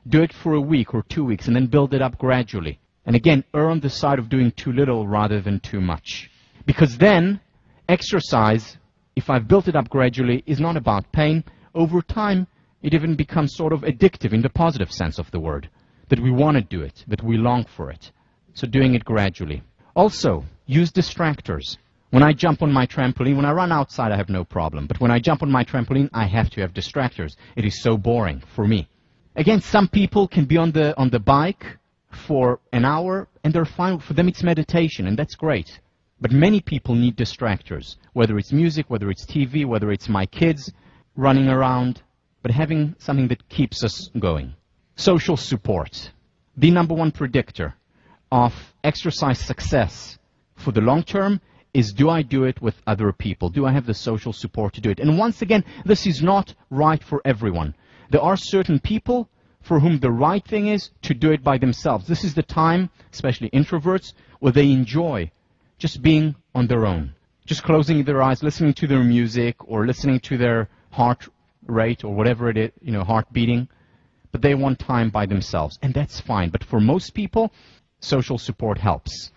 Do it for a week or 2 weeks and then build it up gradually. And again, err on the side of doing too little rather than too much. Because then, exercise, if I've built it up gradually, is not about pain. Over time, it even becomes sort of addictive in the positive sense of the word. That we want to do it, that we long for it. So doing it gradually. Also, use distractors. When I jump on my trampoline, when I run outside, I have no problem. But when I jump on my trampoline, I have to have distractors. It is so boring for me. Again, some people can be on the bike for an hour, and they're fine. For them, it's meditation, and that's great. But many people need distractors, whether it's music, whether it's TV, whether it's my kids running around, but having something that keeps us going. Social support. The #1 predictor of exercise success for the long term is, do I do it with other people? Do I have the social support to do it? And once again, this is not right for everyone. There are certain people for whom the right thing is to do it by themselves. This is the time, especially introverts, where they enjoy just being on their own. Just closing their eyes, listening to their music, or listening to their heart rate, or whatever it is, heart beating. But they want time by themselves, and that's fine. But for most people, social support helps.